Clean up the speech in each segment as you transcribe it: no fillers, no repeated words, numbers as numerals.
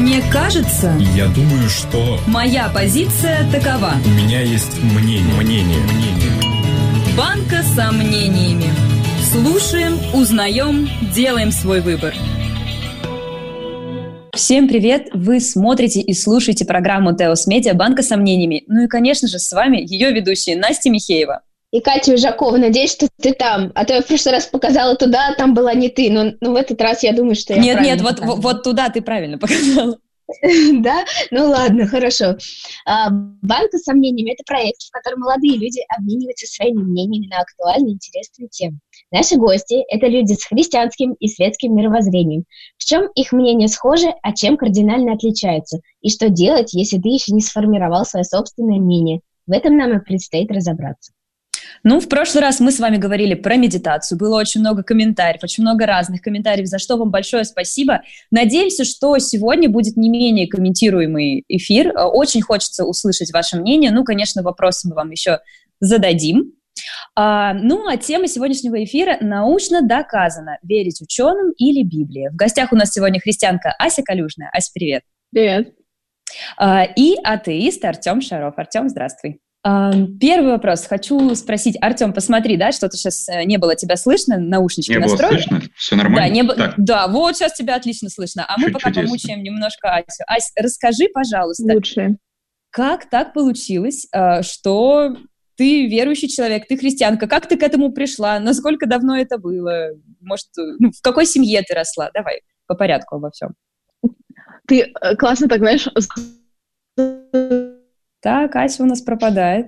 Мне кажется... Я думаю, что... Моя позиция такова. У меня есть мнение. Банка с сомнениями. Слушаем, узнаем, делаем свой выбор. Всем привет! Вы смотрите и слушаете программу «Теос Медиа. Банка с сомнениями». Ну и, конечно же, с вами ее ведущие Настя Михеева. И Катя Ужакова. Надеюсь, что ты там. А то я в прошлый раз показала туда, а там была не ты. Но в этот раз я думаю, что я Нет, вот туда ты правильно показала. Да? Ну ладно, хорошо. «Банка с сомнениями» — это проект, в котором молодые люди обмениваются своими мнениями на актуальные и интересные темы. Наши гости — это люди с христианским и светским мировоззрением. В чем их мнения схожи, а чем кардинально отличаются? И что делать, если ты еще не сформировал свое собственное мнение? В этом нам и предстоит разобраться. Ну, в прошлый раз мы с вами говорили про медитацию, было очень много комментариев, очень много разных комментариев, за что вам большое спасибо. Надеемся, что сегодня будет не менее комментируемый эфир. Очень хочется услышать ваше мнение. Ну, конечно, вопросы мы вам еще зададим. А тема сегодняшнего эфира – научно доказано, верить ученым или Библии. В гостях у нас сегодня христианка Ася Калюжная. Ася, привет. Привет. И атеист Артем Шаров. Артем, здравствуй. Первый вопрос. Хочу спросить, Артем, посмотри, да, что-то сейчас не было тебя слышно, наушнички настроили? Не было слышно? Все нормально? Да, вот сейчас тебя отлично слышно. А мы пока помучаем немножко Асю. Ась, расскажи, пожалуйста, как так получилось, что ты верующий человек, ты христианка, как ты к этому пришла, насколько давно это было, может, в какой семье ты росла? Давай по порядку обо всем. Ты классно так, знаешь... Так, Ася у нас пропадает.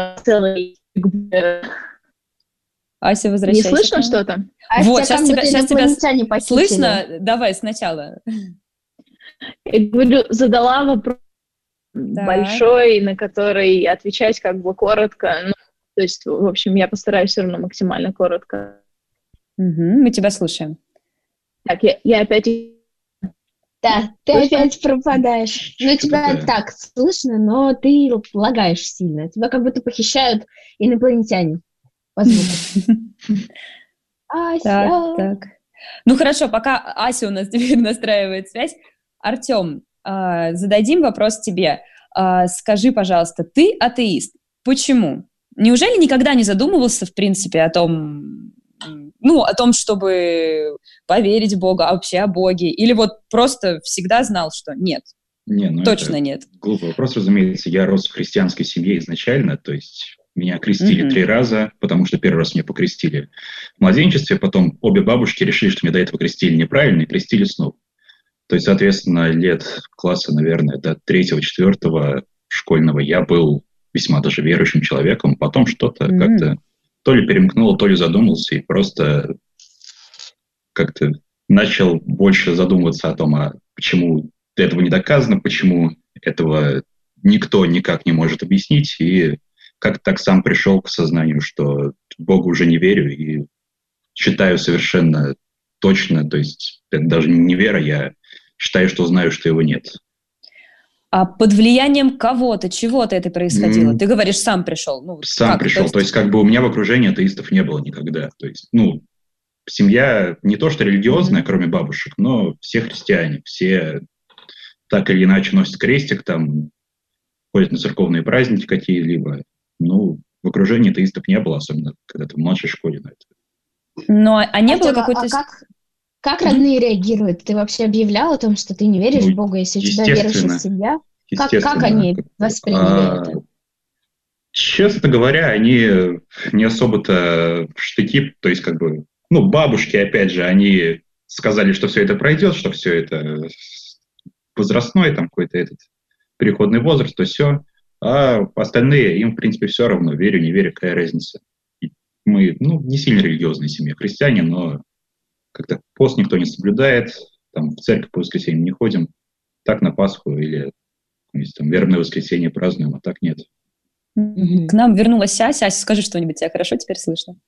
Ася, возвращайся. Не слышно что-то? Вот, сейчас тебя слышно. Давай сначала. Я говорю, задала вопрос большой, на который отвечать как бы коротко. Ну, то есть, в общем, я постараюсь все равно максимально коротко. Мы тебя слушаем. Так, я опять... Да, ты опять пропадаешь. Ну, тебя так слышно, но ты лагаешь сильно. Тебя как будто похищают инопланетяне по звуку. Ася. Так. Ну, хорошо, пока Ася у нас теперь настраивает связь. Артем, зададим вопрос тебе. Скажи, пожалуйста, ты атеист. Почему? Неужели никогда не задумывался, в принципе, о том, чтобы поверить в Бога, а вообще о Боге? Или вот просто всегда знал, что нет? Точно нет. Глупый вопрос, разумеется. Я рос в христианской семье изначально, то есть меня крестили 3 раза, потому что первый раз меня покрестили в младенчестве, потом обе бабушки решили, что меня до этого крестили неправильно, и крестили снова. То есть, соответственно, лет класса, наверное, до 3-4 школьного я был весьма даже верующим человеком, потом что-то как-то то ли перемкнуло, то ли задумался, и просто как-то начал больше задумываться о том, почему этого не доказано, почему этого никто никак не может объяснить, и как-то так сам пришел к сознанию, что Богу уже не верю, и считаю совершенно точно, то есть это даже не вера, я считаю, что знаю, что его нет. А под влиянием кого-то, чего-то это происходило? Ты говоришь, сам пришел. Сам пришел. То есть как бы у меня в окружении атеистов не было никогда. То есть, семья не то что религиозная, кроме бабушек, но все христиане, все так или иначе носят крестик, там, ходят на церковные праздники какие-либо. В окружении атеистов не было, особенно когда ты в младшей школе. А не было какой-то... Как родные реагируют? Ты вообще объявлял о том, что ты не веришь в Бога, если у тебя верующая семья? Как они восприняли это? Честно говоря, они не особо-то в штыки, то есть как бы, бабушки, опять же, они сказали, что все это пройдет, что все это возрастной, там какой-то этот переходный возраст, то все. А остальные, им, в принципе, все равно, верю, не верю, какая разница. Мы, не сильно религиозная семья, христиане, но как-то пост никто не соблюдает, там в церковь по воскресеньям не ходим, так на Пасху или там, вербное воскресенье празднуем, а так нет. К нам вернулась Ася. Ася, скажи что-нибудь, тебя хорошо теперь слышно?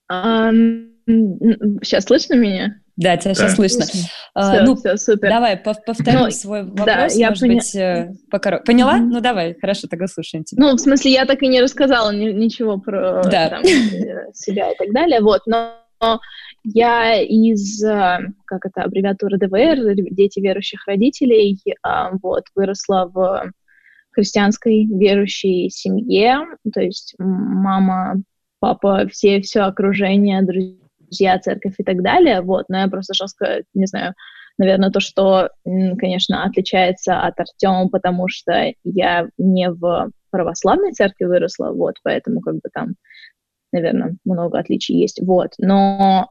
Сейчас слышно меня? Да, тебя сейчас слышно. Все, супер. Давай, повтори свой вопрос, может быть, покороче. Поняла? Давай, хорошо, тогда слушаем тебя. В смысле, я так и не рассказала ничего про себя и так далее, но Я из, как это, аббревиатура ДВР, дети верующих родителей, вот, выросла в христианской верующей семье, то есть мама, папа, все окружение, друзья, церковь и так далее, вот, но я просто жестко, не знаю, наверное, то, что, конечно, отличается от Артема, потому что я не в православной церкви выросла, вот, поэтому как бы там, наверное, много отличий есть, вот, но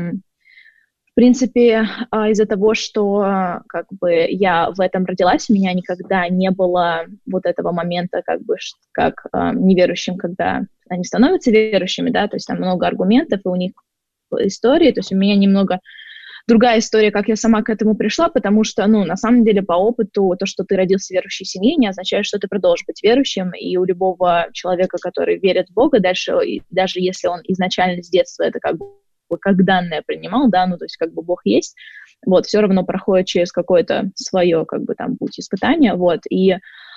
в принципе, из-за того, что как бы я в этом родилась, у меня никогда не было вот этого момента, как бы, как неверующим, когда они становятся верующими, да, то есть там много аргументов, и у них истории, то есть у меня немного другая история, как я сама к этому пришла, потому что, ну, на самом деле, по опыту, то, что ты родился в верующей семье, не означает, что ты продолжишь быть верующим, и у любого человека, который верит в Бога, дальше, даже если он изначально с детства это как бы как данное принимал, да, ну, то есть как бы Бог есть, вот, все равно проходит через какое-то свое, как бы, там, путь испытания, вот, и,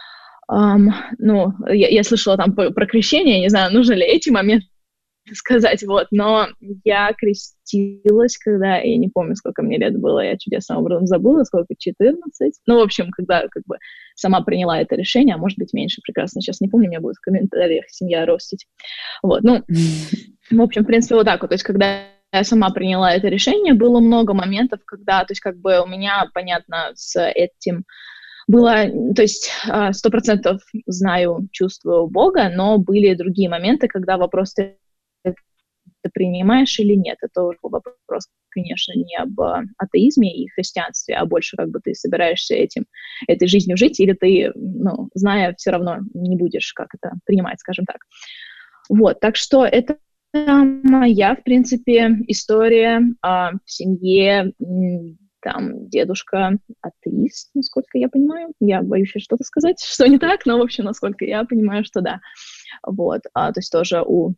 ну, я слышала там про крещение, не знаю, нужно ли эти моменты сказать, вот, но я крестилась, когда, я не помню, сколько мне лет было, я чудесным образом забыла, сколько, 14, ну, в общем, когда, как бы, сама приняла это решение, а может быть, меньше, прекрасно, сейчас не помню, меня будет в комментариях семья ростить, вот, ну, в общем, в принципе, вот так вот, то есть, когда я сама приняла это решение, было много моментов, когда, то есть, как бы, у меня, понятно, с этим было, то есть, 100% знаю, чувствую Бога, но были другие моменты, когда вопрос, ты принимаешь или нет, это уже вопрос, конечно, не об атеизме и христианстве, а больше как бы ты собираешься этой жизнью жить, или ты, ну, зная, все равно не будешь как это принимать, скажем так. Вот, так что это моя, в принципе, история в семье, там, дедушка атеист, насколько я понимаю. Я боюсь сейчас что-то сказать, что не так, но, в общем, насколько я понимаю, что да. Вот, то есть тоже у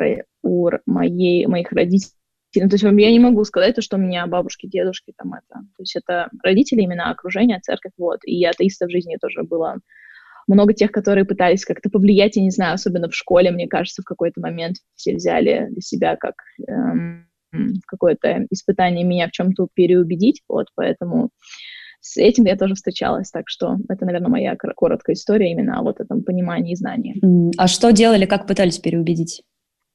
моих родителей, ну, то есть я не могу сказать, что у меня бабушки, дедушки, там это, то есть это родители, именно окружение, церковь, вот, и атеистов в жизни тоже было много тех, которые пытались как-то повлиять, я не знаю, особенно в школе, мне кажется, в какой-то момент все взяли для себя как какое-то испытание меня в чем-то переубедить, вот, поэтому с этим я тоже встречалась, так что это, наверное, моя короткая история именно о вот этом понимании и знании. А что делали, как пытались переубедить?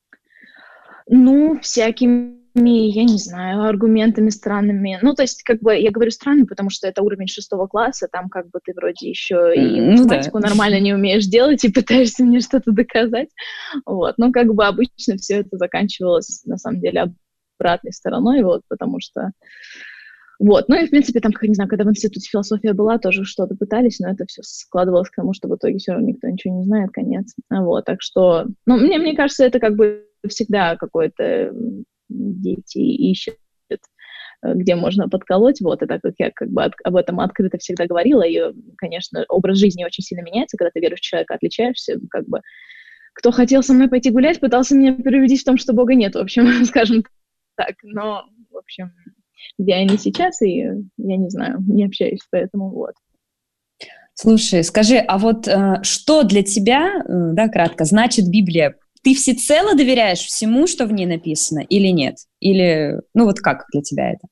Ну, всякими, я не знаю, аргументами странными. Ну, то есть, как бы, я говорю странными, потому что это уровень 6 класса, там как бы ты вроде еще и математику нормально не умеешь делать и пытаешься мне что-то доказать. Вот, но как бы обычно все это заканчивалось, на самом деле, обратной стороной, вот, потому что... Вот, ну и, в принципе, там, не знаю, когда в институте философия была, тоже что-то пытались, но это все складывалось к тому, что в итоге все равно никто ничего не знает, конец. Вот, так что, ну, мне кажется, это как бы всегда какое-то дети ищут, где можно подколоть, вот, и так как я как бы об этом открыто всегда говорила, и, конечно, образ жизни очень сильно меняется, когда ты верующий человек, отличаешься, как бы, кто хотел со мной пойти гулять, пытался меня переубедить в том, что Бога нет, в общем, скажем так, но, в общем... где они сейчас, и я не знаю, не общаюсь, поэтому вот. Слушай, скажи, а вот что для тебя, да, кратко, значит Библия? Ты всецело доверяешь всему, что в ней написано, или нет? Или, ну вот как для тебя это?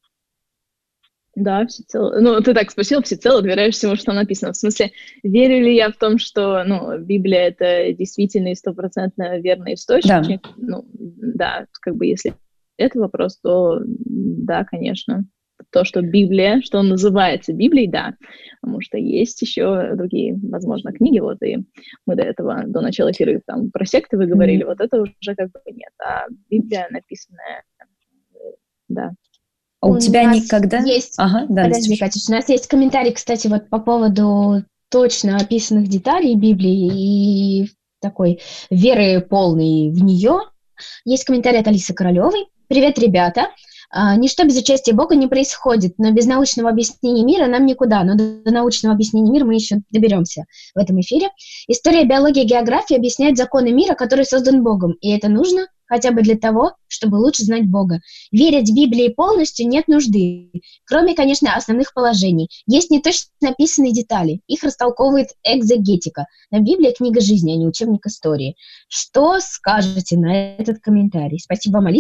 Да, всецело. Ну, ты так спросил, всецело доверяешь всему, что написано. В смысле, верю ли я в том, что, ну, Библия — это действительно и 100% верный источник? Да. Ну, да, как бы если это вопрос, то да, конечно. То, что Библия, что он называется Библией, да, потому что есть еще другие, возможно, книги, вот, и мы до этого, до начала эфира там про секты вы говорили, вот это уже как бы нет, а Библия написанная, да. А у тебя никогда... Есть... Ага, да, подожди, Катюш, у нас есть комментарий, кстати, вот по поводу точно описанных деталей Библии и такой веры полной в нее. Есть комментарий от Алисы Королевой. Привет, ребята. Ничто без участия Бога не происходит, но без научного объяснения мира нам никуда. Но до научного объяснения мира мы еще доберемся в этом эфире. История, биология, география объясняют законы мира, который создан Богом. И это нужно хотя бы для того, чтобы лучше знать Бога. Верить в Библии полностью нет нужды, кроме, конечно, основных положений. Есть неточно написанные детали, их растолковывает экзегетика. Но Библия — книга жизни, а не учебник истории. Что скажете на этот комментарий? Спасибо вам, Алиса.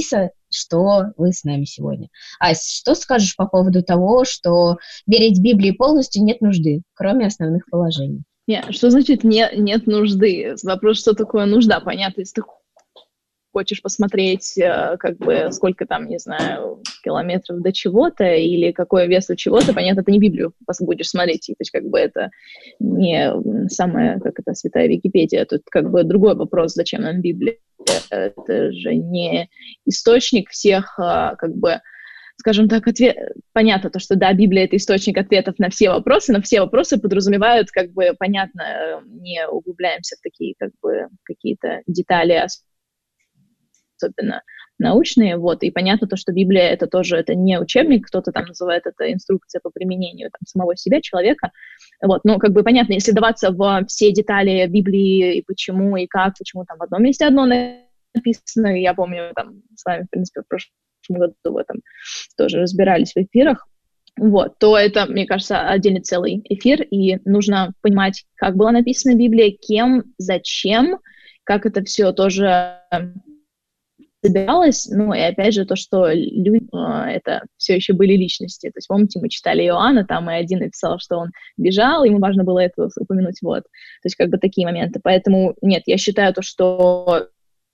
что вы с нами сегодня. Ась, что скажешь по поводу того, что верить Библии полностью нет нужды, кроме основных положений? Нет, что значит нет нужды? Вопрос, что такое нужда. Понятно, если ты хочешь посмотреть, как бы, сколько там, не знаю, километров до чего-то, или какой вес у чего-то, понятно, ты не Библию будешь смотреть, то есть, как бы, это не самая, как это, святая Википедия, тут, как бы, другой вопрос, зачем нам Библия, это же не источник всех, как бы, скажем так, понятно то, что, да, Библия — это источник ответов на все вопросы, но все вопросы подразумевают, как бы, понятно, не углубляемся в такие, как бы, какие-то детали, особенно научные, вот, и понятно то, что Библия — это тоже, это не учебник, кто-то там называет это инструкция по применению там самого себя, человека, вот, ну, как бы понятно, если даваться в все детали Библии, и почему, и как, почему там в одном месте одно написано, я помню, там, с вами, в принципе, в прошлом году в этом тоже разбирались в эфирах, вот, то это, мне кажется, отдельный целый эфир, и нужно понимать, как была написана Библия, кем, зачем, как это все тоже собиралось, ну, и опять же то, что люди, это все еще были личности, то есть, помните, мы читали Иоанна, там и один написал, что он бежал, ему важно было это упомянуть, вот, то есть, как бы такие моменты, поэтому, нет, я считаю то, что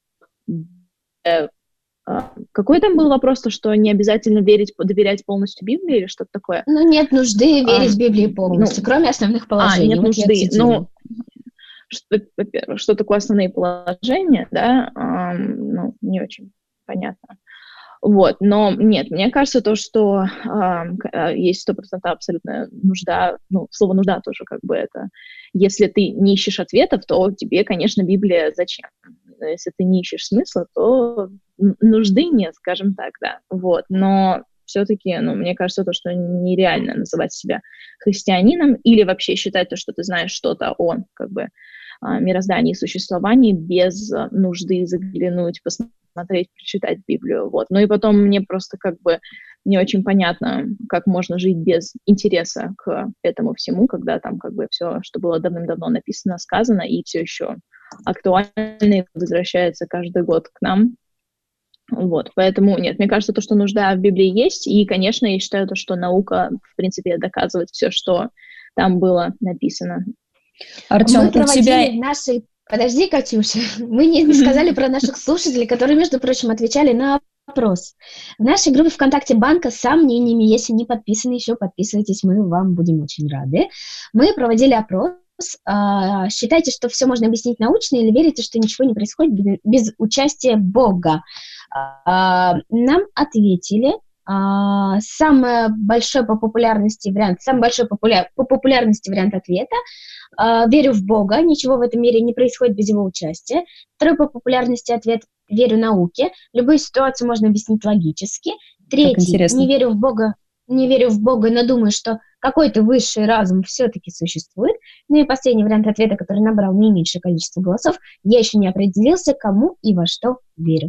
какой там был вопрос, то, что не обязательно доверять полностью Библии или что-то такое? Ну, нет нужды верить Библии полностью, кроме основных положений. Нет нужды, ну, во-первых, что такое основные положения, да, ну, не очень понятно. Вот, но нет, мне кажется, то, что есть 100% абсолютная нужда, ну, слово нужда тоже как бы это, если ты не ищешь ответов, то тебе, конечно, Библия зачем? Если ты не ищешь смысла, то нужды нет, скажем так, да, вот, но все-таки, ну, мне кажется, то, что нереально называть себя христианином или вообще считать то, что ты знаешь что-то о, как бы, мироздании и существовании без нужды заглянуть, посмотреть, прочитать Библию, вот. Ну и потом мне просто как бы не очень понятно, как можно жить без интереса к этому всему, когда там как бы все, что было давным-давно написано, сказано, и все еще актуально и возвращается каждый год к нам. Вот, поэтому, нет, мне кажется, то, что нужда в Библии есть, и, конечно, я считаю то, что наука, в принципе, доказывает все, что там было написано. Артем, у тебя... Подожди, Катюша, мы не сказали про наших слушателей, которые, между прочим, отвечали на вопрос. В нашей группе ВКонтакте банка с сомнениями, если не подписаны еще, подписывайтесь, мы вам будем очень рады. Мы проводили опрос. Считаете, что все можно объяснить научно, или верите, что ничего не происходит без участия Бога? Нам ответили, самый большой по популярности вариант ответа: верю в Бога, ничего в этом мире не происходит без его участия. Второй по популярности ответ: верю науке, любую ситуацию можно объяснить логически. Третий: не верю в Бога, но думаю, что какой-то высший разум все-таки существует. Ну и последний вариант ответа, который набрал наименьшее количество голосов: я еще не определился, кому и во что верю.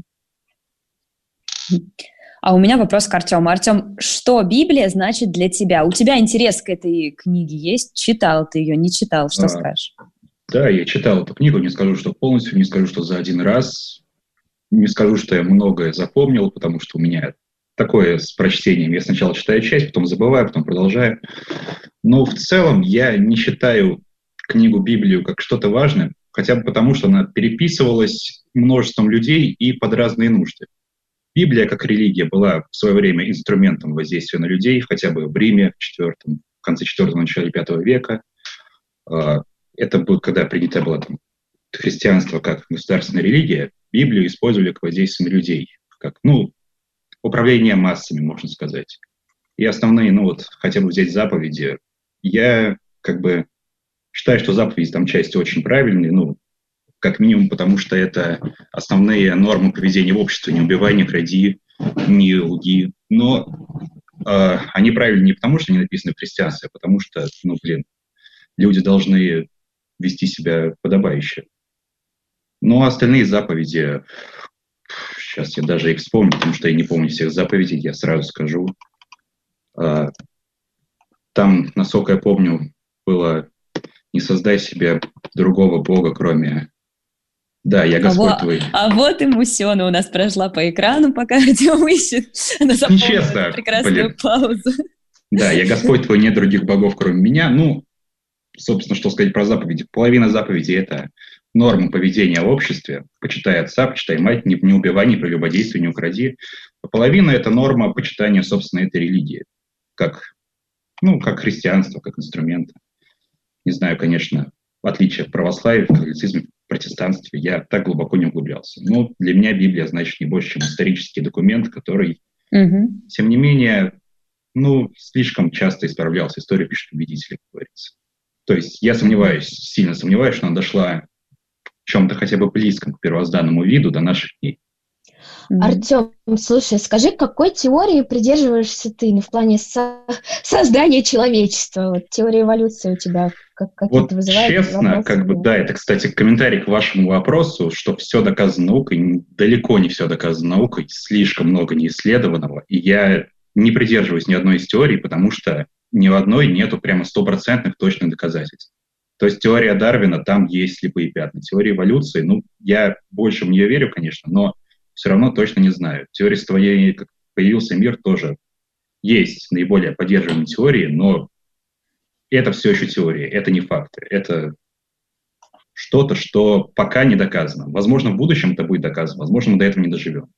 А у меня вопрос к Артему. Артем, что Библия значит для тебя? У тебя интерес к этой книге есть? Читал ты ее, не читал? Что скажешь? Да, я читал эту книгу, не скажу, что полностью, не скажу, что за один раз, не скажу, что я многое запомнил, потому что у меня такое с прочтением. Я сначала читаю часть, потом забываю, потом продолжаю. Но в целом я не считаю книгу Библию как что-то важное, хотя бы потому, что она переписывалась множеством людей и под разные нужды. Библия, как религия, была в свое время инструментом воздействия на людей, хотя бы в Риме в конце IV, начале V века. Это было, когда принято было там христианство как государственная религия, Библию использовали как воздействие на людей, как, управление массами, можно сказать. И основные, хотя бы взять заповеди, я считаю, что заповеди там части очень правильные, как минимум, потому что это основные нормы поведения в обществе. Не убивай, не кради, не лги. Но они правильные не потому, что они написаны в христианстве, а потому что, люди должны вести себя подобающе. Ну, а остальные заповеди, сейчас я даже их вспомню, потому что я не помню всех заповедей, я сразу скажу. Там, насколько я помню, было: не создай себе другого бога, кроме Да, я Господь твой. А вот и Мусена у нас прошла по экрану, пока Артем ищет. Она заполнила прекрасную паузу. Да, я Господь твой, нет других богов, кроме меня. Ну, собственно, что сказать про заповеди. Половина заповедей – это нормы поведения в обществе. Почитай отца, почитай мать, не убивай, не прелюбодействуй, не укради. А половина – это норма почитания, собственно, этой религии. Как христианство, как инструмента. Не знаю, конечно, отличие от православия, в католицизме, в протестанстве. Я так глубоко не углублялся. Но для меня Библия, значит, не больше, чем исторический документ, который, тем не менее, слишком часто исправлялся. Историю пишут победители, как говорится. То есть я сильно сомневаюсь, что она дошла в чем-то хотя бы близком к первозданному виду до наших дней. Артем, слушай, скажи, какой теории придерживаешься ты в плане создания человечества? Вот теория эволюции у тебя какие-то вызывает? Честно, это, кстати, комментарий к вашему вопросу, что все доказано наукой. Далеко не все доказано наукой, слишком много неисследованного. И я не придерживаюсь ни одной из теорий, потому что ни в одной нету прямо 100% точных доказательств. То есть теория Дарвина, там есть слепые пятна. Теория эволюции, я больше в нее верю, конечно, но все равно точно не знаю. Теория становления, как появился мир, тоже есть наиболее поддерживаемые теории, но это все еще теория, это не факты. Это что-то, что пока не доказано. Возможно, в будущем это будет доказано, возможно, мы до этого не доживем.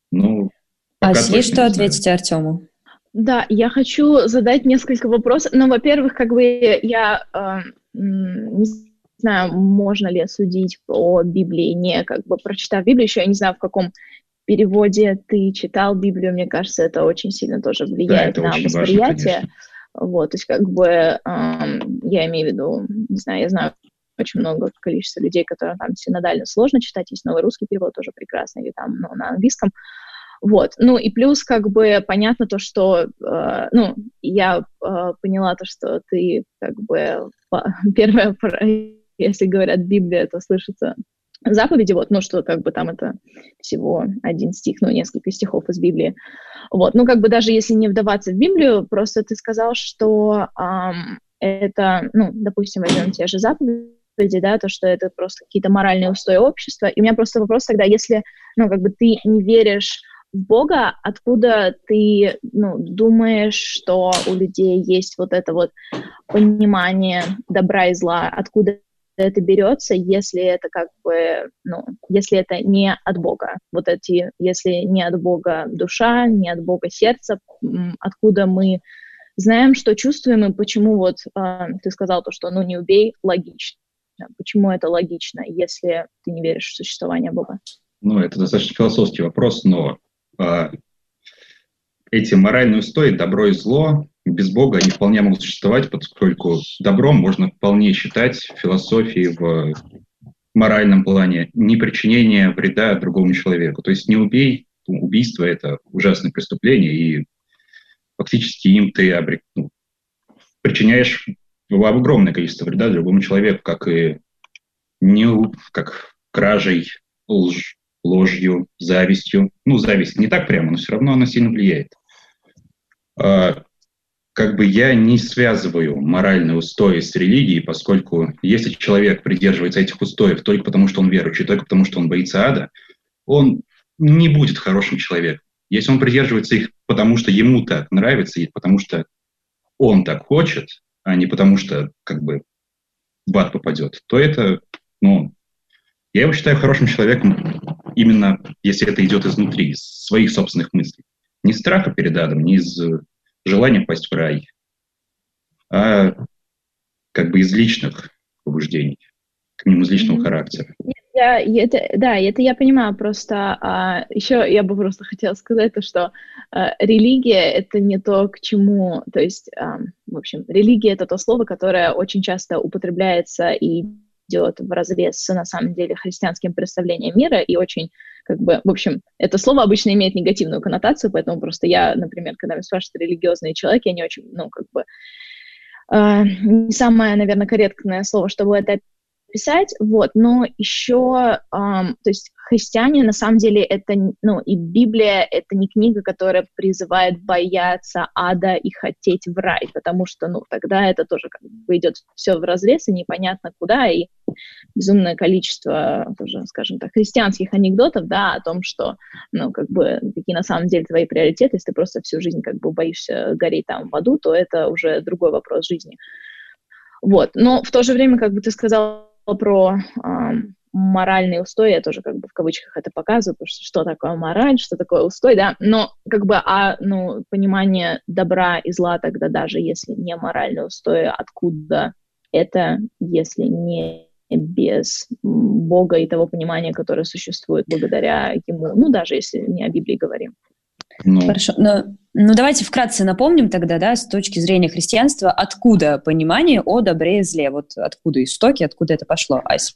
Есть что ответить Артему? Да, я хочу задать несколько вопросов. Во-первых, я не знаю, можно ли судить о Библии, не прочитав Библию, еще я не знаю, в каком переводе ты читал Библию, мне кажется, это очень сильно тоже влияет на восприятие. То есть я имею в виду, не знаю, я знаю очень много количества людей, которым там синодально сложно читать, есть новый русский перевод тоже прекрасный, или там на английском. И плюс понятно то, что, я поняла то, что ты первое, если говорят Библия, то слышится заповеди, что там это всего один стих, несколько стихов из Библии. Даже если не вдаваться в Библию, просто ты сказал, что это, допустим, возьмем те же заповеди, да, то, что это просто какие-то моральные устои общества. И у меня просто вопрос тогда, если, ты не веришь в Бога, откуда ты, думаешь, что у людей есть это понимание добра и зла, откуда это берется, если это если это не от Бога, если не от Бога душа, не от Бога сердце, откуда мы знаем, что чувствуем, и почему ты сказал то, что не убей, логично. Почему это логично, если ты не веришь в существование Бога? Это достаточно философский вопрос, но эти моральные устои, добро и зло, без Бога они вполне могут существовать, поскольку добром можно вполне считать в философии, в моральном плане непричинение вреда другому человеку. То есть не убей, убийство – это ужасное преступление, и фактически им ты причиняешь огромное количество вреда другому человеку, как кражей, ложью, завистью. Зависть не так прямо, но все равно она сильно влияет. Я не связываю моральные устои с религией, поскольку если человек придерживается этих устоев только потому, что он верующий, только потому, что он боится ада, он не будет хорошим человеком. Если он придерживается их потому, что ему так нравится, и потому что он так хочет, а не потому, что в ад попадет, то это, я его считаю хорошим человеком именно если это идет изнутри, из своих собственных мыслей. Не из страха перед адом, не из желания попасть в рай, а из личных побуждений, к нему из личного характера. Это я понимаю, просто еще я бы просто хотела сказать то, что религия — это не то, к чему, то есть, в общем, религия — это то слово, которое очень часто употребляется и идет вразрез на самом деле христианским представлением мира, и очень, в общем, это слово обычно имеет негативную коннотацию, поэтому просто я, например, когда меня спрашивают религиозные человеки, они очень, не самое, наверное, корректное слово, чтобы это описать, но еще, то есть христиане, на самом деле, это, и Библия — это не книга, которая призывает бояться ада и хотеть в рай, потому что, тогда это тоже как бы идет все вразрез, и непонятно куда, и безумное количество, тоже, скажем так, христианских анекдотов, да, о том, что, какие на самом деле твои приоритеты, если ты просто всю жизнь как бы боишься гореть там в аду, то это уже другой вопрос жизни. Вот, но в то же время, как бы ты сказала про моральные устои, я тоже как бы в кавычках это показываю, потому что такое мораль, что такое устой, да, но как бы, понимание добра и зла тогда, даже если не моральные устои, откуда это, если не без Бога и того понимания, которое существует благодаря Ему, даже если не о Библии говорим. Хорошо, давайте вкратце напомним тогда, да, с точки зрения христианства, откуда понимание о добре и зле, вот откуда истоки, откуда это пошло, Ась?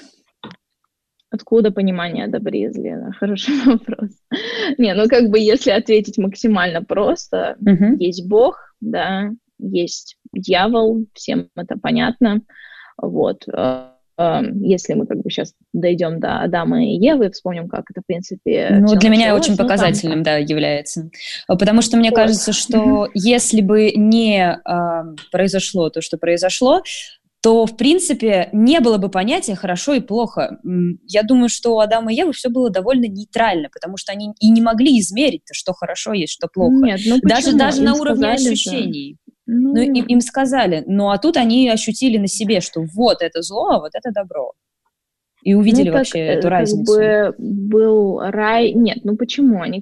Откуда понимание о добре и зле? Хороший вопрос. Если ответить максимально просто, есть Бог, да, есть дьявол, всем это понятно, вот. Если мы как бы сейчас дойдем до Адама и Евы, вспомним, как это, в принципе... для меня очень показательным, является. Потому что мне кажется, что если бы не произошло то, что произошло, то, в принципе, не было бы понятия «хорошо» и «плохо». Я думаю, что у Адама и Евы все было довольно нейтрально, потому что они и не могли измерить, что хорошо есть, что плохо. Нет, даже на уровне ощущений. Им сказали. А тут они ощутили на себе, что вот это зло, а вот это добро. И увидели вообще эту разницу. Как бы был рай... Нет, почему? Они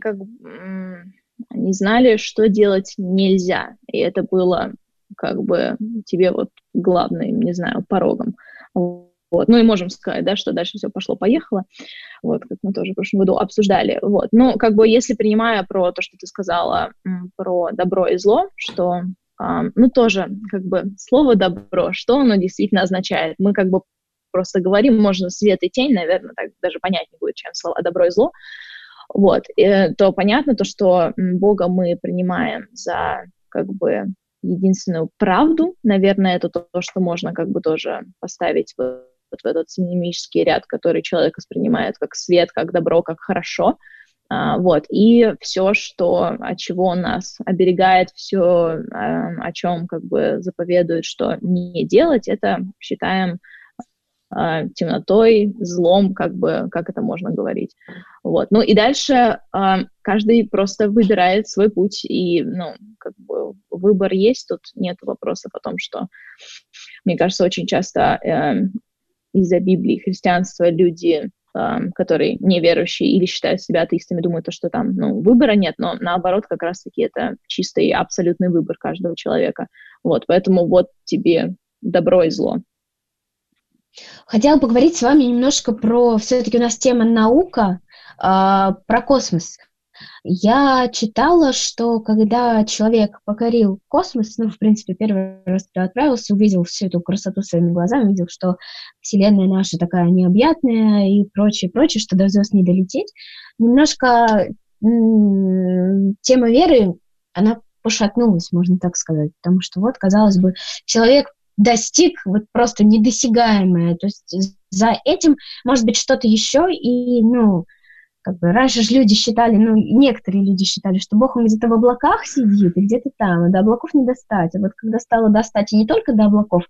они знали, что делать нельзя. И это было как бы тебе вот главным, не знаю, порогом. Вот. И можем сказать, да, что дальше все пошло-поехало. Вот, как мы тоже в прошлом году обсуждали. Вот. Если принимая про то, что ты сказала, про добро и зло, что... тоже, как бы, слово «добро», что оно действительно означает? Мы, как бы, просто говорим, можно свет и тень, наверное, так даже понятнее будет, чем слова «добро» и «зло». Вот, то понятно то, что Бога мы принимаем за, как бы, единственную правду. Наверное, это то, что можно, как бы, тоже поставить в этот синонимический ряд, который человек воспринимает как свет, как добро, как хорошо. Вот, и все, от чего он нас оберегает, все, о чем как бы заповедует, что не делать, это считаем темнотой, злом, как бы, как это можно говорить. Вот, и дальше каждый просто выбирает свой путь, и, как бы выбор есть, тут нет вопросов о том, что, мне кажется, очень часто из-за Библии, христианства люди... которые неверующие или считают себя атеистами, думают, что там, выбора нет, но наоборот, как раз-таки это чистый абсолютный выбор каждого человека. Вот, поэтому вот тебе добро и зло. Хотела поговорить с вами немножко про, все-таки у нас тема наука, про космос. Я читала, что когда человек покорил космос, в принципе, первый раз туда отправился, увидел всю эту красоту своими глазами, увидел, что Вселенная наша такая необъятная и прочее, что до звезд не долететь. Немножко тема веры, она пошатнулась, можно так сказать, потому что казалось бы, человек достиг просто недосягаемое, то есть за этим может быть что-то еще, и, как бы раньше же люди считали, некоторые люди считали, что Бог, он где-то в облаках сидит и где-то там, и до облаков не достать. А вот когда стало достать и не только до облаков,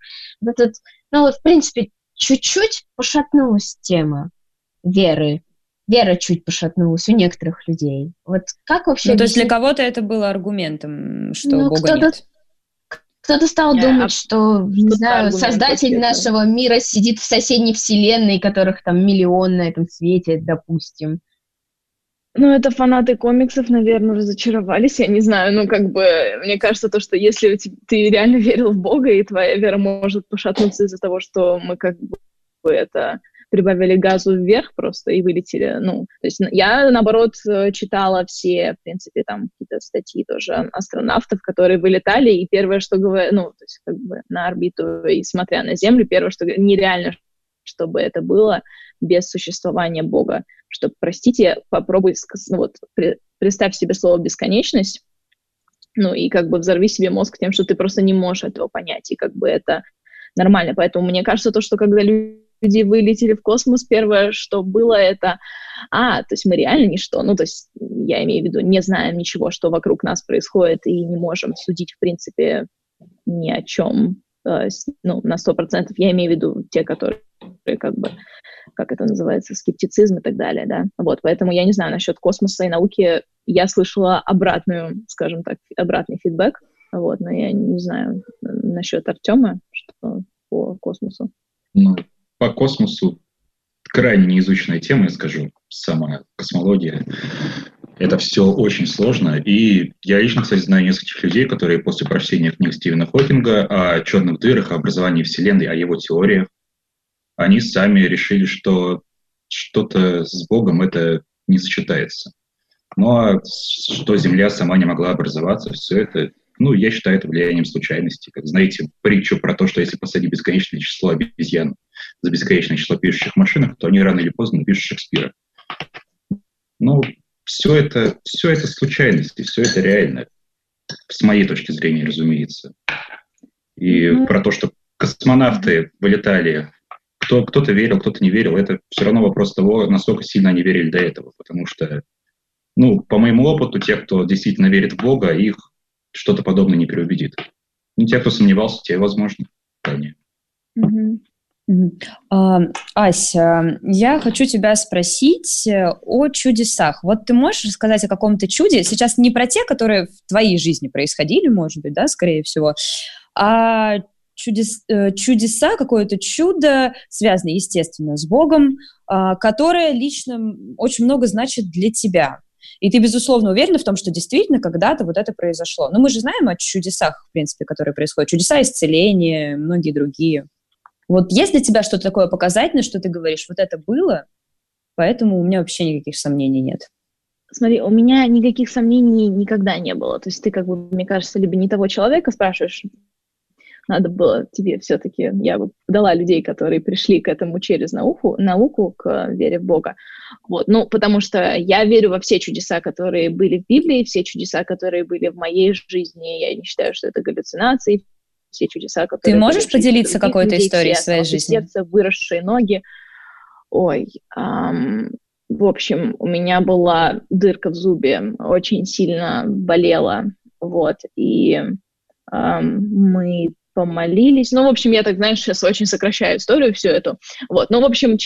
в принципе, чуть-чуть пошатнулась тема веры. Вера чуть пошатнулась у некоторых людей. Вот как вообще... то есть для кого-то это было аргументом, что Бога нет? Кто-то стал думать, что, не знаю, создатель нашего мира сидит в соседней вселенной, которых там миллион на этом свете, допустим. Это фанаты комиксов, наверное, разочаровались, я не знаю, как бы, мне кажется, то, что если ты реально верил в Бога, и твоя вера может пошатнуться из-за того, что мы как бы это прибавили газу вверх просто и вылетели, то есть я, наоборот, читала все, в принципе, там какие-то статьи тоже астронавтов, которые вылетали, и первое, что говорят, то есть как бы на орбиту и смотря на Землю, первое, что нереально, чтобы это было без существования Бога. Что, простите, попробуй, представь себе слово «бесконечность», и как бы взорви себе мозг тем, что ты просто не можешь этого понять, и как бы это нормально. Поэтому мне кажется, то, что когда люди люди вылетели в космос, первое, что было, это, то есть мы реально ничто, ну, то есть я имею в виду, не знаем ничего, что вокруг нас происходит, и не можем судить, в принципе, ни о чем, ну, на 100%. Я имею в виду те, которые, как бы, как это называется, скептицизм и так далее, да. Вот, поэтому я не знаю, насчет космоса и науки я слышала обратную, скажем так, обратный фидбэк, вот, но я не знаю насчет Артема, что по космосу. Ну, по космосу крайне неизученная тема, я скажу, сама космология. Это все очень сложно, и я лично, кстати, знаю нескольких людей, которые после прочтения книг Стивена Хокинга о черных дырах, о образовании Вселенной, о его теориях, они сами решили, что что-то с Богом это не сочетается. Но что Земля сама не могла образоваться, все это, ну, я считаю это влиянием случайности. Как знаете, притчу про то, что если посадить бесконечное число обезьян за бесконечное число пишущих машинок, то они рано или поздно напишут Шекспира. Ну, все это случайности, все это реально. С моей точки зрения, разумеется. И про то, что космонавты вылетали, кто-то верил, кто-то не верил, это все равно вопрос того, насколько сильно они верили до этого. Потому что, ну, по моему опыту, те, кто действительно верит в Бога, их что-то подобное не переубедит. Ну, те, кто сомневался, те, возможно, вполне. Ася, я хочу тебя спросить о чудесах. Вот ты можешь рассказать о каком-то чуде, сейчас не про те, которые в твоей жизни происходили, может быть, да, скорее всего, а чудеса, какое-то чудо, связанное, естественно, с Богом, которое лично очень много значит для тебя. И ты, безусловно, уверена в том, что действительно когда-то вот это произошло. Но мы же знаем о чудесах, в принципе, которые происходят. Чудеса исцеления, многие другие. Вот есть для тебя что-то такое показательное, что ты говоришь, вот это было, поэтому у меня вообще никаких сомнений нет? Смотри, у меня никаких сомнений никогда не было. То есть ты, как бы, мне кажется, либо не того человека спрашиваешь, надо было тебе все-таки, я бы дала людей, которые пришли к этому через науку, к вере в Бога. Вот. Ну, потому что я верю во все чудеса, которые были в Библии, все чудеса, которые были в моей жизни. Я не считаю, что это галлюцинации. Все чудеса, которые... Ты можешь поделиться какой-то историей своей жизни? Сердце, выросшие ноги. Ой, в общем, у меня была дырка в зубе, очень сильно болела, вот, и мы помолились. Ну, в общем, я так, знаешь, сейчас очень сокращаю историю всю эту. Вот. Ну, в общем,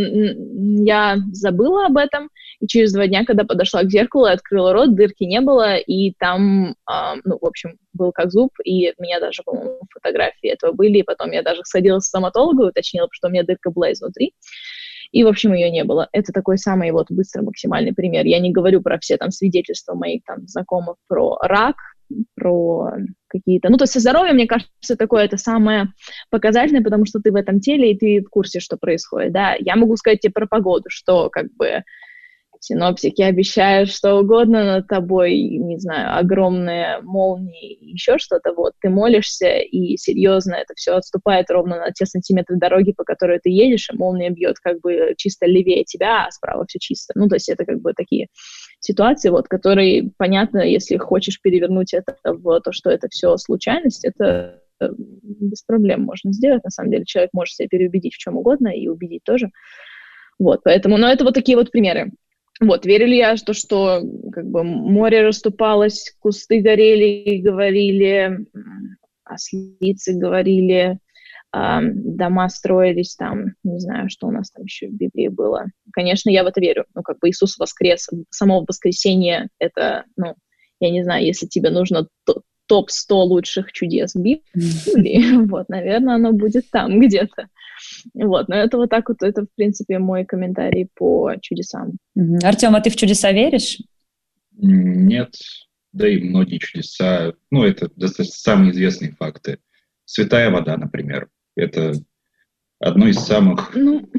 я забыла об этом, и через 2 дня, когда подошла к зеркалу и открыла рот, дырки не было, и там, ну, в общем, был как зуб, и у меня даже, по-моему, фотографии этого были, и потом я даже сходила к стоматологу и уточнила, что у меня дырка была изнутри. И, в общем, ее не было. Это такой самый вот быстрый максимальный пример. Я не говорю про все там свидетельства моих там знакомых про рак, про какие-то... Ну, то есть со здоровьем, мне кажется, такое это самое показательное, потому что ты в этом теле, и ты в курсе, что происходит, да. Я могу сказать тебе про погоду, что как бы синоптики обещают что угодно над тобой, не знаю, огромные молнии, еще что-то, вот, ты молишься, и серьезно это все отступает ровно на те сантиметры дороги, по которой ты едешь, и молния бьет как бы чисто левее тебя, а справа все чисто. Ну, то есть это как бы такие ситуации, вот, которые, понятно, если хочешь перевернуть это в то, что это все случайность, это без проблем можно сделать, на самом деле. Человек может себя переубедить в чем угодно и убедить тоже. Вот, поэтому, но это вот такие вот примеры. Вот, верю ли я, что как бы море расступалось, кусты горели и говорили, ослицы говорили, дома строились там, не знаю, что у нас там еще в Библии было. Конечно, я в это верю. Ну, как бы Иисус воскрес. Само воскресенье — это, ну, я не знаю, если тебе нужно топ-100 лучших чудес Библии, вот, наверное, оно будет там где-то. Вот, но это вот так вот, это, в принципе, мой комментарий по чудесам. Артем, а ты в чудеса веришь? Нет, да и многие чудеса, ну, это достаточно самые известные факты. Святая вода, например, это одно из самых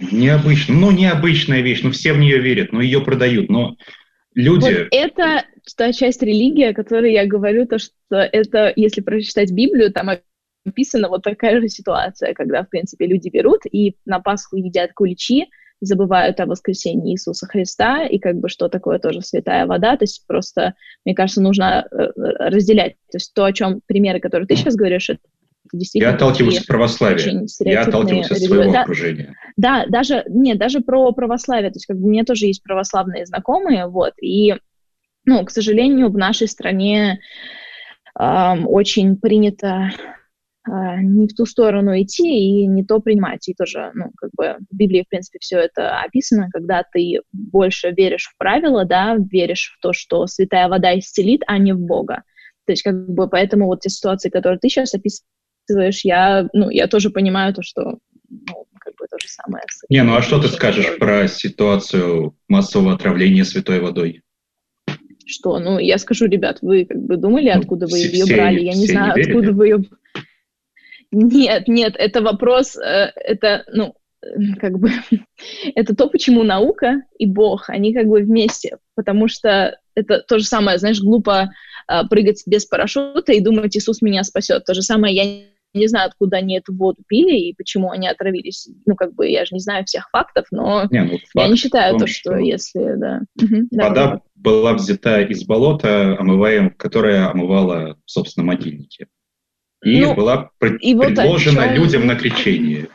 необычная вещь, все в нее верят, но ее продают, но люди... Вот это та часть религии, о которой я говорю, то, что это, если прочитать Библию, там описана вот такая же ситуация, когда, в принципе, люди берут и на Пасху едят куличи, забывают о воскресении Иисуса Христа, и как бы что такое тоже святая вода, то есть просто, мне кажется, нужно разделять. То есть то, о чем примеры, которые ты сейчас говоришь, это Я отталкиваюсь от православия, я отталкиваюсь от своего окружения. Да, даже про православие, то есть как бы у меня тоже есть православные знакомые, вот, и, ну, к сожалению, в нашей стране очень принято не в ту сторону идти и не то принимать. И тоже, ну, как бы в Библии, в принципе, все это описано, когда ты больше веришь в правила, да, веришь в то, что святая вода исцелит, а не в Бога. То есть, как бы, поэтому вот те ситуации, которые ты сейчас описываешь, я тоже понимаю то, что, ну, как бы то же самое. Не, ну а что ты скажешь про ситуацию массового отравления святой водой? Что? Ну, я скажу, ребят, вы как бы думали, откуда вы ее брали? Я не знаю, откуда вы ее... Нет, это вопрос, это, ну, как бы, это то, почему наука и Бог, они как бы вместе, потому что это то же самое, знаешь, глупо прыгать без парашюта и думать, Иисус меня спасет. То же самое, я не знаю, откуда они эту воду пили и почему они отравились. Ну, как бы, я же не знаю всех фактов, но я не считаю том, что если, да. Вода была взята из болота, которая омывала, собственно, могильники. И была предложена людям на крещение.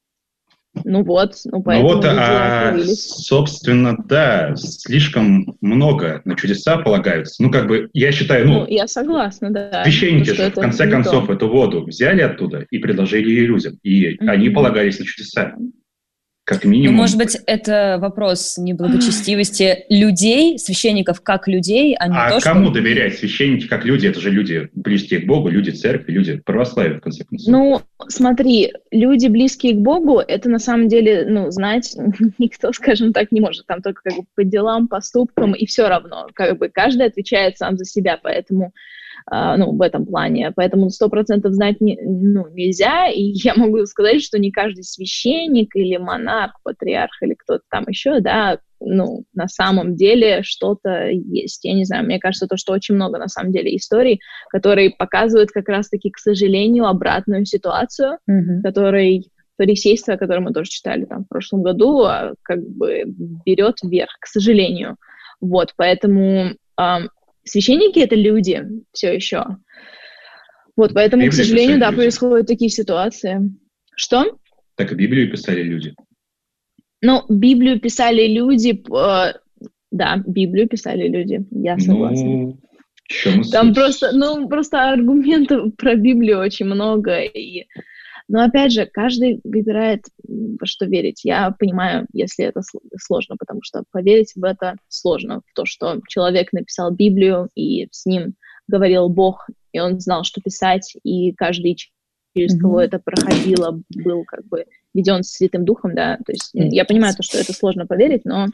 Собственно, да, слишком много на чудеса полагаются. Ну, как бы, я считаю, я согласна, да. Священники же, в конце концов, эту воду взяли оттуда и предложили ее людям. И они полагались на чудеса. Как минимум. Ну, может быть, это вопрос неблагочестивости людей, священников как людей, а не то, что... А кому доверять? Священники как люди? Это же люди близкие к Богу, люди церкви, люди православия, в конце концов. Ну, смотри, люди близкие к Богу, это на самом деле, ну, знать никто, скажем так, не может. Там только как бы по делам, поступкам, и все равно. Как бы каждый отвечает сам за себя, поэтому... в этом плане. Поэтому 100% знать нельзя, и я могу сказать, что не каждый священник или монарх, патриарх или кто-то там еще, да, на самом деле что-то есть. Я не знаю, мне кажется, что очень много на самом деле историй, которые показывают как раз-таки, к сожалению, обратную ситуацию, которой фарисейство, которое мы тоже читали там в прошлом году, как бы берет вверх, к сожалению. Вот, поэтому... священники — это люди все еще. Вот, поэтому, Библию, к сожалению, да, происходят такие ситуации. Что? Так и Библию писали люди. Ну, Библию писали люди... да, Библию писали люди, я согласна. Там просто аргументов про Библию очень много, но, опять же, каждый выбирает, во что верить. Я понимаю, если это сложно, потому что поверить в это сложно, в то, что человек написал Библию, и с ним говорил Бог, и он знал, что писать, и каждый, через кого это проходило, был как бы веден Святым Духом, да. То есть я понимаю, что это сложно поверить, но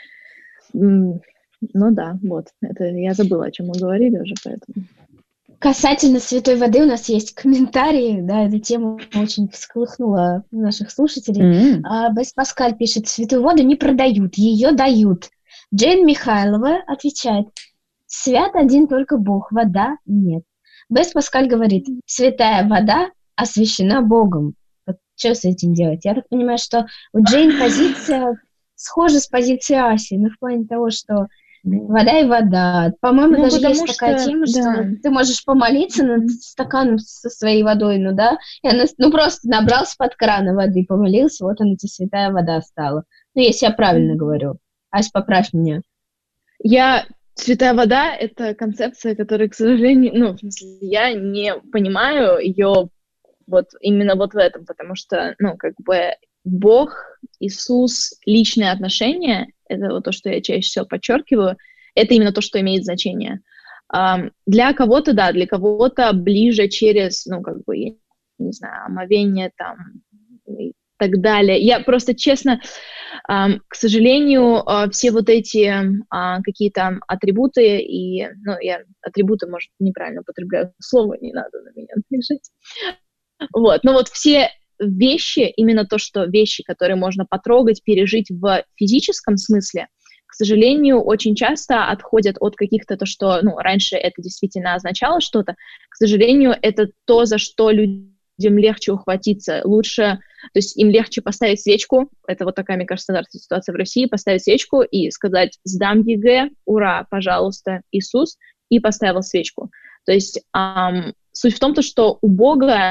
да, вот. Это я забыла, о чем мы говорили уже, поэтому... Касательно святой воды у нас есть комментарии, да, эта тема очень всколыхнула наших слушателей. Бесс Паскаль пишет: святую воду не продают, ее дают. Джейн Михайлова отвечает: свят один только Бог, вода нет. Бесс Паскаль говорит: святая вода освящена Богом. Вот что с этим делать? Я так понимаю, что у Джейн позиция схожа с позицией Аси, но в плане того, что вода и вода. По-моему, даже есть такая тема, что ты можешь помолиться над стаканом со своей водой, и она, просто набрался под крана воды, помолился, вот она тебе святая вода стала. Если я правильно говорю. Ась, поправь меня. Святая вода — это концепция, которая, к сожалению, в смысле, я не понимаю ее вот именно вот в этом, потому что, как бы Бог, Иисус, личные отношения — это вот то, что я чаще всего подчеркиваю, это именно то, что имеет значение. Для кого-то, да, для кого-то ближе через, я не знаю, омовение там и так далее. Я просто, честно, к сожалению, все вот эти какие-то атрибуты, атрибуты, может, неправильно употребляю слово, не надо на меня напишать. Вот, но вот все вещи, именно то, что вещи, которые можно потрогать, пережить в физическом смысле, к сожалению, очень часто отходят от каких-то, то, что, раньше это действительно означало что-то, к сожалению, это то, за что людям легче ухватиться, лучше, то есть им легче поставить свечку, это вот такая, мне кажется, стандартная ситуация в России, поставить свечку и сказать: сдам ЕГЭ, ура, пожалуйста, Иисус, и поставил свечку. То есть суть в том, что у Бога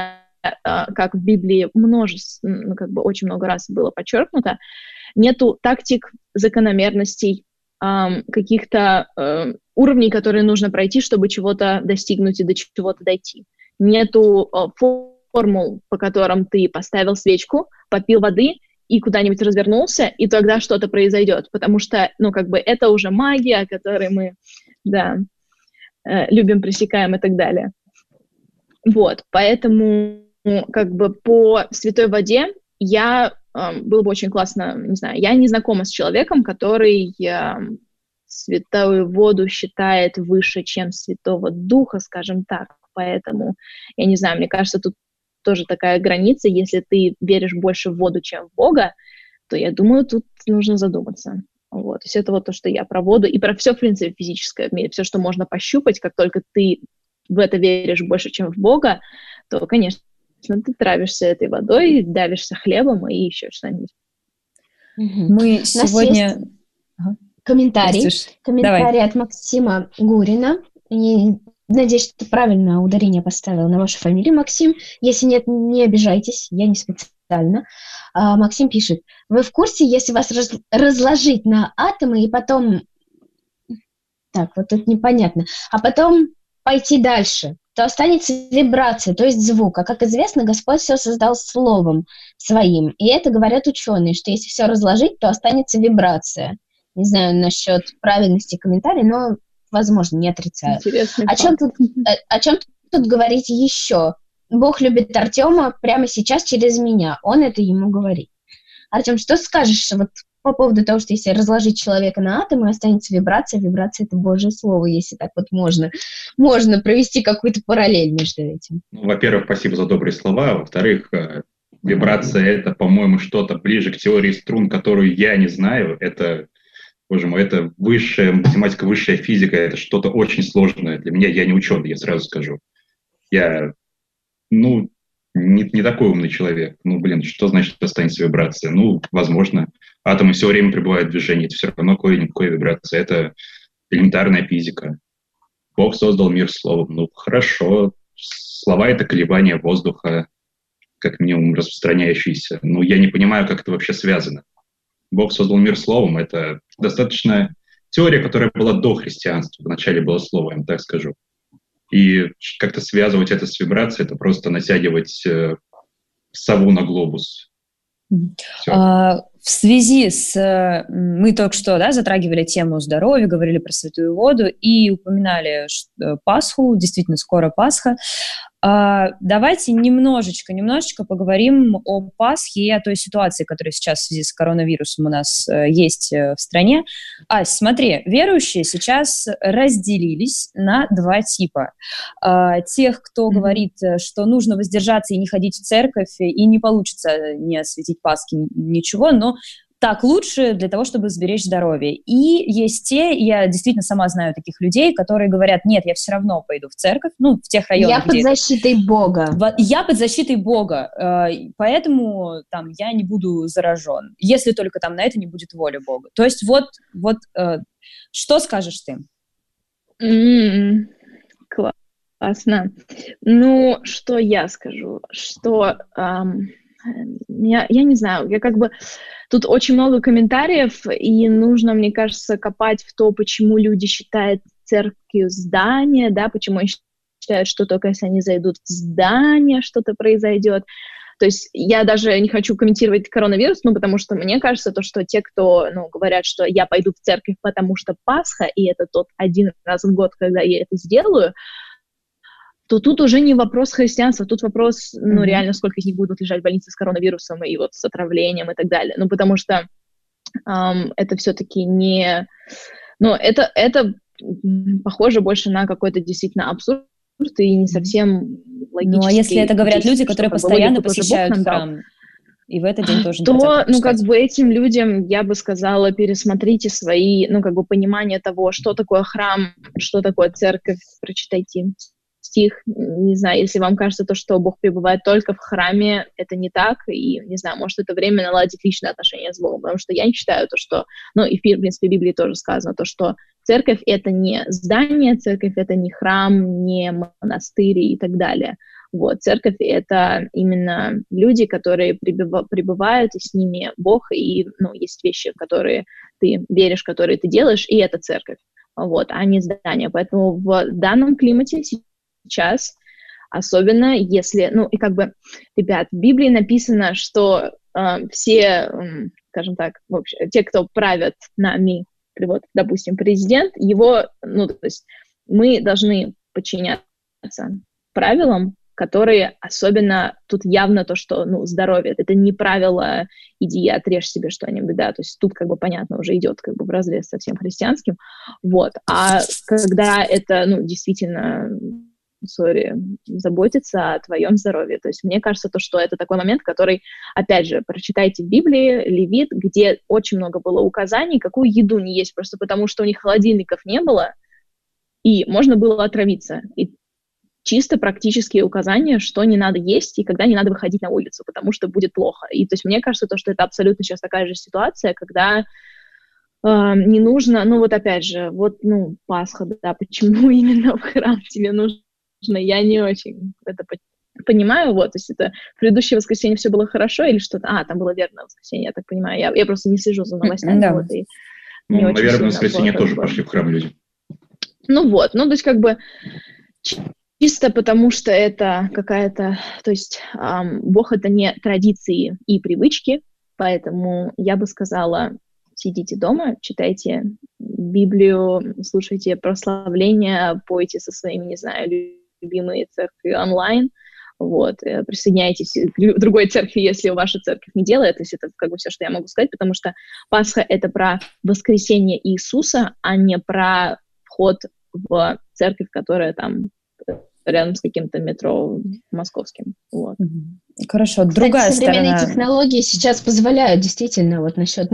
как в Библии очень много раз было подчеркнуто, нету тактик, закономерностей, каких-то уровней, которые нужно пройти, чтобы чего-то достигнуть и до чего-то дойти. Нету формул, по которым ты поставил свечку, попил воды и куда-нибудь развернулся, и тогда что-то произойдет, потому что, это уже магия, о которой мы, любим, пресекаем и так далее. Вот, поэтому, по святой воде было бы очень классно, не знаю, я не знакома с человеком, который святую воду считает выше, чем Святого Духа, скажем так, поэтому, я не знаю, мне кажется, тут тоже такая граница, если ты веришь больше в воду, чем в Бога, то, я думаю, тут нужно задуматься. Вот. То есть это вот то, что я про воду и про все, в принципе, физическое в мире, все, что можно пощупать, как только ты в это веришь больше, чем в Бога, то, конечно, ты травишься этой водой, давишься хлебом и еще что-нибудь. Мы сегодня... Комментарий от Максима Гурина. Надеюсь, что ты правильно ударение поставил на вашу фамилию, Максим. Если нет, не обижайтесь, я не специально. Максим пишет: вы в курсе, если вас разложить на атомы и потом... Так, вот тут непонятно. А потом пойти дальше, то останется вибрация, то есть звук. А как известно, Господь все создал словом своим. И это говорят ученые, что если все разложить, то останется вибрация. Не знаю насчет правильности комментария, но... возможно, не отрицаю. О чем тут говорить еще? Бог любит Артема прямо сейчас через меня. Он это ему говорит. Артем, что скажешь вот по поводу того, что если разложить человека на атомы, останется вибрация. Вибрация — это Божье Слово, если так вот можно провести какую-то параллель между этим. Во-первых, спасибо за добрые слова. Во-вторых, вибрация — это, по-моему, что-то ближе к теории струн, которую я не знаю. Это... Боже мой, это высшая математика, высшая физика, это что-то очень сложное для меня. Я не ученый, я сразу скажу. Я, не такой умный человек. Что значит останется вибрация? Возможно, атомы все время пребывают в движении, это все равно какая вибрация. Это элементарная физика. Бог создал мир словом. Хорошо. Слова — это колебания воздуха, как минимум распространяющиеся. Я не понимаю, как это вообще связано. Бог создал мир словом. Это достаточно теория, которая была до христианства. Вначале было слово, я вам так скажу. И как-то связывать это с вибрацией, это просто натягивать сову на глобус. В связи с... Мы только что затрагивали тему здоровья, говорили про святую воду и упоминали Пасху. Действительно, скоро Пасха. Давайте немножечко поговорим о Пасхе и о той ситуации, которая сейчас в связи с коронавирусом у нас есть в стране. Ась, смотри, верующие сейчас разделились на два типа. Тех, кто говорит, что нужно воздержаться и не ходить в церковь, и не получится не осветить Пасхи, ничего, но так лучше для того, чтобы сберечь здоровье. И есть я действительно сама знаю таких людей, которые говорят: нет, я все равно пойду в церковь, в тех районах, где... Я под защитой Бога. Я под защитой Бога, поэтому там я не буду заражен, если только там на это не будет воля Бога. То есть что скажешь ты? Классно. Что я скажу? Что... Я не знаю, тут очень много комментариев, и нужно, мне кажется, копать в то, почему люди считают церковью здание, почему они считают, что только если они зайдут в здание, что-то произойдет. То есть я даже не хочу комментировать коронавирус, потому что мне кажется, что те, кто говорят, что я пойду в церковь, потому что Пасха, и это тот один раз в год, когда я это сделаю, то тут уже не вопрос христианства, тут вопрос, реально, сколько из них будут лежать в больнице с коронавирусом и с отравлением и так далее. Потому что это все-таки не... это похоже больше на какой-то действительно абсурд и не совсем логический. А если это говорят люди, которые постоянно посещают храм, и в этот день тоже не то, этим людям, я бы сказала, пересмотрите свои, понимание того, что такое храм, что такое церковь, прочитайте стих, не знаю, если вам кажется, что Бог пребывает только в храме, это не так, и, не знаю, может, это время наладить личные отношения с Богом, потому что я не считаю что, и в принципе, в Библии тоже сказано, что церковь — это не здание, церковь — это не храм, не монастырь и так далее. Вот, церковь — это именно люди, которые пребывают, и с ними Бог, и, есть вещи, в которые ты веришь, которые ты делаешь, и это церковь, вот, а не здание. Поэтому в данном климате сейчас, особенно если, ребят, в Библии написано, что все, скажем так, в общем, те, кто правят нами, вот, допустим, президент, его, то есть мы должны подчиняться правилам, которые особенно тут явно то, что, здоровье. Это не правило «иди, отрежь себе что-нибудь», да, то есть тут понятно уже идет вразрез со всем христианским, вот. А когда это, действительно, заботиться о твоем здоровье. То есть мне кажется, что это такой момент, который, опять же, прочитайте в Библии, Левит, где очень много было указаний, какую еду не есть, просто потому что у них холодильников не было, и можно было отравиться. И чисто практические указания, что не надо есть и когда не надо выходить на улицу, потому что будет плохо. И то есть мне кажется, что это абсолютно сейчас такая же ситуация, когда не нужно, опять же, Пасха, да, почему именно в храм тебе нужно, я не очень это понимаю, то есть это в предыдущее воскресенье все было хорошо или что-то, там было верное воскресенье, я так понимаю, я просто не слежу за новостями, да. И наверное, в воскресенье тоже пошли в храм люди. То есть чисто потому, что это какая-то, то есть Бог — это не традиции и привычки, поэтому я бы сказала, сидите дома, читайте Библию, слушайте прославления, пойте со своими, не знаю, любимые церкви онлайн, присоединяйтесь к другой церкви, если ваша церковь не делает, то есть это все, что я могу сказать, потому что Пасха — это про воскресение Иисуса, а не про вход в церковь, которая там рядом с каким-то метро московским. Вот. Хорошо, кстати, другая современные сторона. Технологии сейчас позволяют действительно насчет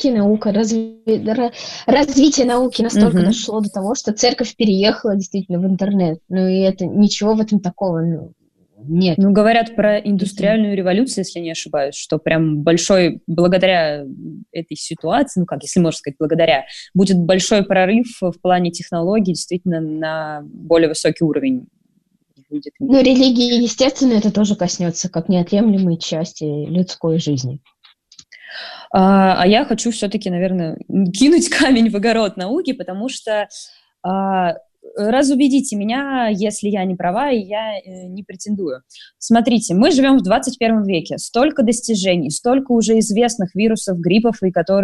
развитие науки настолько дошло до того, что церковь переехала действительно в интернет. И это ничего в этом такого нет. Говорят про индустриальную революцию, если не ошибаюсь, что прям благодаря этой ситуации, если можно сказать, будет большой прорыв в плане технологий действительно на более высокий уровень. Религии, естественно, это тоже коснется как неотъемлемой части людской жизни. А я хочу все-таки, наверное, кинуть камень в огород науки, потому что разубедите меня, если я не права, и я не претендую. Смотрите, мы живем в 21 веке, столько достижений, столько уже известных вирусов, гриппов,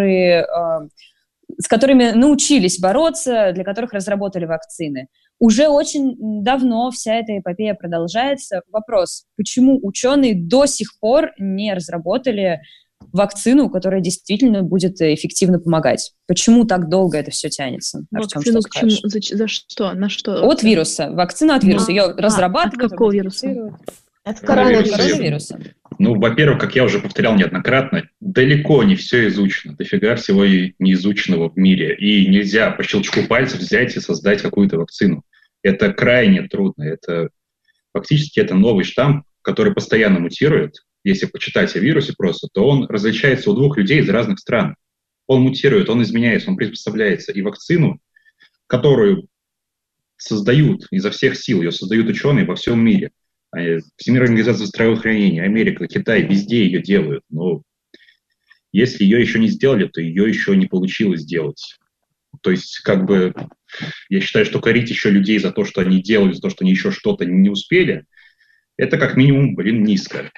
с которыми научились бороться, для которых разработали вакцины. Уже очень давно вся эта эпопея продолжается. Вопрос, почему ученые до сих пор не разработали вакцину, которая действительно будет эффективно помогать? Почему так долго это все тянется? Вакцину к чему? За что? На что? От вируса. Вакцина от вируса. Ее разрабатывают. От какого вируса? От коронавируса. Во-первых, как я уже повторял неоднократно, далеко не все изучено. Дофига всего и неизученного в мире. И нельзя по щелчку пальцев взять и создать какую-то вакцину. Это крайне трудно. Фактически это новый штамм, который постоянно мутирует. Если почитать о вирусе просто, то он различается у двух людей из разных стран. Он мутирует, он изменяется, он приспособляется. И вакцину, которую создают изо всех сил, ее создают ученые во всем мире. Всемирная организация здравоохранения, Америка, Китай, везде ее делают. Но если ее еще не сделали, то ее еще не получилось сделать. То есть, я считаю, что корить еще людей за то, что они делают, за то, что они еще что-то не успели, это как минимум, низко.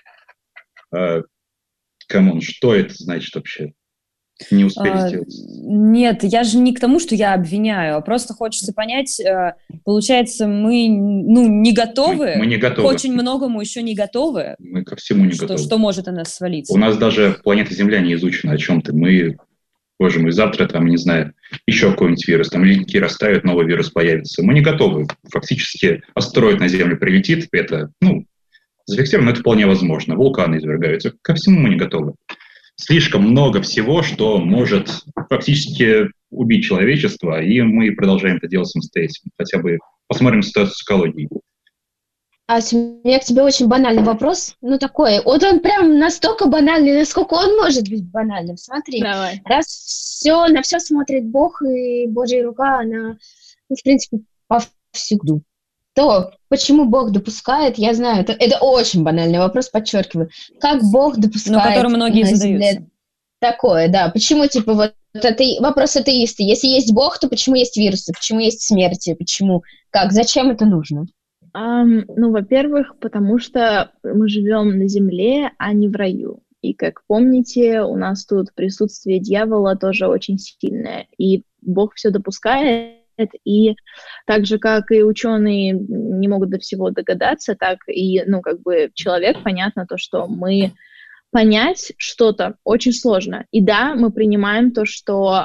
Камон, что это значит вообще? Не успели сделать. Нет, я же не к тому, что я обвиняю, а просто хочется понять, получается, мы не готовы? Мы не готовы. К очень многому еще не готовы? Мы ко всему не готовы. Что может на нас свалиться? У нас даже планета Земля не изучена о чем-то. Боже мой, завтра не знаю, еще какой-нибудь вирус, ледники растают, новый вирус появится. Мы не готовы. Фактически астероид на Землю прилетит, это, зафиксировано, но это вполне возможно. Вулканы извергаются. Ко всему мы не готовы. Слишком много всего, что может фактически убить человечество, и мы продолжаем это делать самостоятельно. Хотя бы посмотрим ситуацию с экологией. Ася, у меня к тебе очень банальный вопрос. такой. Он прям настолько банальный, насколько он может быть банальным. Смотри, Давай. Раз на все смотрит Бог, и Божья рука, она, в принципе, повсюду. то почему Бог допускает, я знаю, это очень банальный вопрос, подчеркиваю, как Бог допускает... который многие задаются. Такое, да. Почему, типа, вот это вопрос атеиста. Если есть Бог, то почему есть вирусы? Почему есть смерти? Почему? Как? Зачем это нужно? Во-первых, потому что мы живем на земле, а не в раю. И, как помните, у нас тут присутствие дьявола тоже очень сильное. И Бог все допускает, и так же, как и ученые не могут до всего догадаться, так и, человек, понятно, то, что мы понять что-то очень сложно. И да, мы принимаем то, что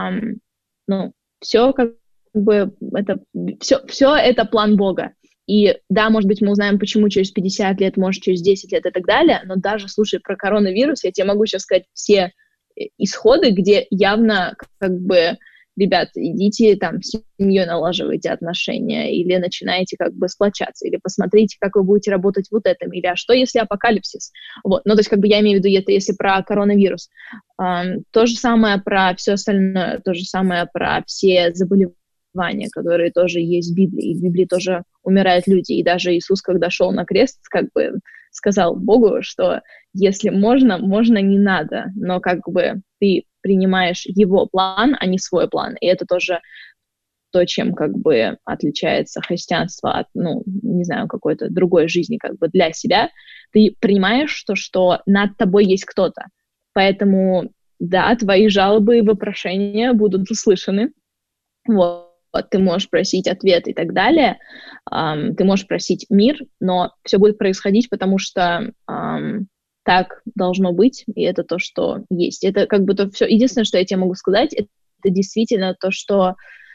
все это план Бога. И да, может быть, мы узнаем, почему через 50 лет, может, через 10 лет и так далее, но даже, слушай, про коронавирус, я тебе могу сейчас сказать все исходы, где явно, ребят, идите там с семьей налаживайте отношения, или начинаете сплочаться, или посмотрите, как вы будете работать вот этом, или а что, если апокалипсис? Вот, то есть, я имею в виду это, если про коронавирус. То же самое про все остальное, то же самое про все заболевания, которые тоже есть в Библии, и в Библии тоже умирают люди, и даже Иисус, когда шел на крест, сказал Богу, что если можно, не надо, но ты принимаешь его план, а не свой план, и это тоже то, чем отличается христианство от, какой-то другой жизни для себя. Ты принимаешь то, что над тобой есть кто-то, поэтому, да, твои жалобы и вопрошения будут услышаны, вот. Ты можешь просить ответ и так далее, ты можешь просить мир, но все будет происходить, потому что так должно быть, и это то, что есть. Это то все. Единственное, что я тебе могу сказать, это действительно то, что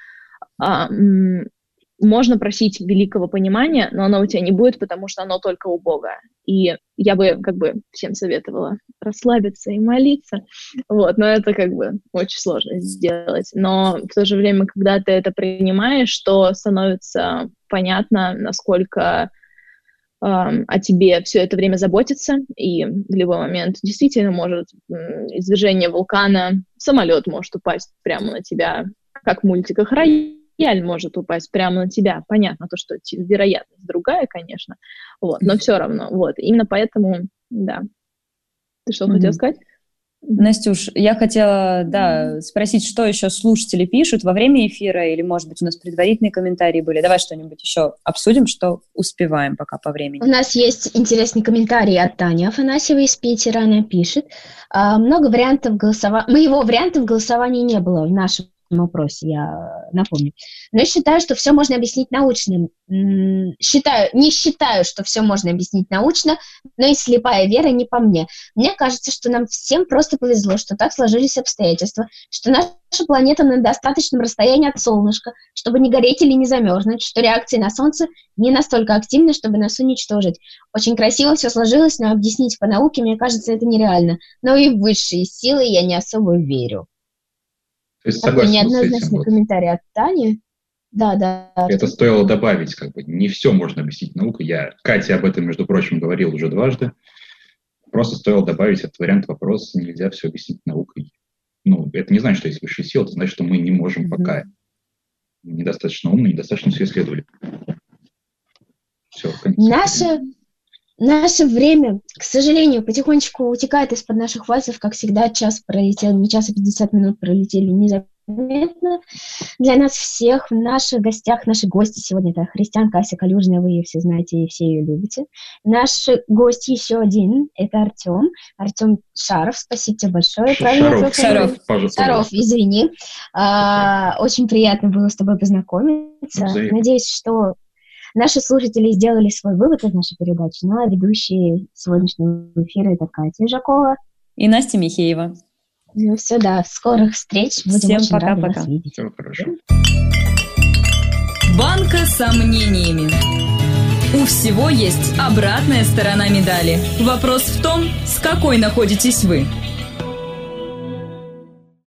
можно просить великого понимания, но оно у тебя не будет, потому что оно только у Бога. И я бы всем советовала расслабиться и молиться. Вот, но это очень сложно сделать. Но в то же время, когда ты это принимаешь, то становится понятно, насколько о тебе все это время заботится, и в любой момент действительно может извержение вулкана, самолет может упасть прямо на тебя, как в мультиках «Рояль» может упасть прямо на тебя. Понятно, то, что вероятность другая, конечно, вот, но все равно, вот, именно поэтому, да. Ты что хотела сказать? Настюш, я хотела, спросить, что еще слушатели пишут во время эфира, или, может быть, у нас предварительные комментарии были. Давай что-нибудь еще обсудим, что успеваем пока по времени. У нас есть интересный комментарий от Тани Афанасьевой из Питера. Она пишет: много вариантов голосования. Моего вариантов голосования не было в нашем опросе, я напомню. Но я считаю, что все можно объяснить научно. Не считаю, что все можно объяснить научно, но и слепая вера не по мне. Мне кажется, что нам всем просто повезло, что так сложились обстоятельства, что наша планета на достаточном расстоянии от солнышка, чтобы не гореть или не замерзнуть, что реакции на Солнце не настолько активны, чтобы нас уничтожить. Очень красиво все сложилось, но объяснить по науке, мне кажется, это нереально. Но и в высшие силы я не особо верю. Такой неоднозначный комментарий от Тани. Да. Это стоило добавить, не все можно объяснить наукой. Кате об этом, между прочим, говорил уже дважды. Просто стоило добавить этот вариант вопроса, нельзя все объяснить наукой. Это не значит, что есть высшие силы, это значит, что мы не можем пока. Недостаточно умны, недостаточно все исследовали. Все, Наше время, к сожалению, потихонечку утекает из-под наших пальцев, как всегда. Час пролетел, не час, а 50 минут пролетели незаметно. Для нас всех в наших гостях, наши гости сегодня — это христианка Ася Калюжная, вы ее все знаете и все ее любите. Наш гость еще один — это Артем. Артем Шаров, спасибо тебе большое. Шаров, извини. Очень приятно было с тобой познакомиться. Надеюсь, что наши слушатели сделали свой вывод из нашей передачи, а ведущие сегодняшнего эфира — это Катя Жакова и Настя Михеева. Все, скорых встреч. Будем всем очень рады пока-пока. вас видеть. Все хорошо. Банка сомнениями. У всего есть обратная сторона медали. Вопрос в том, с какой находитесь вы.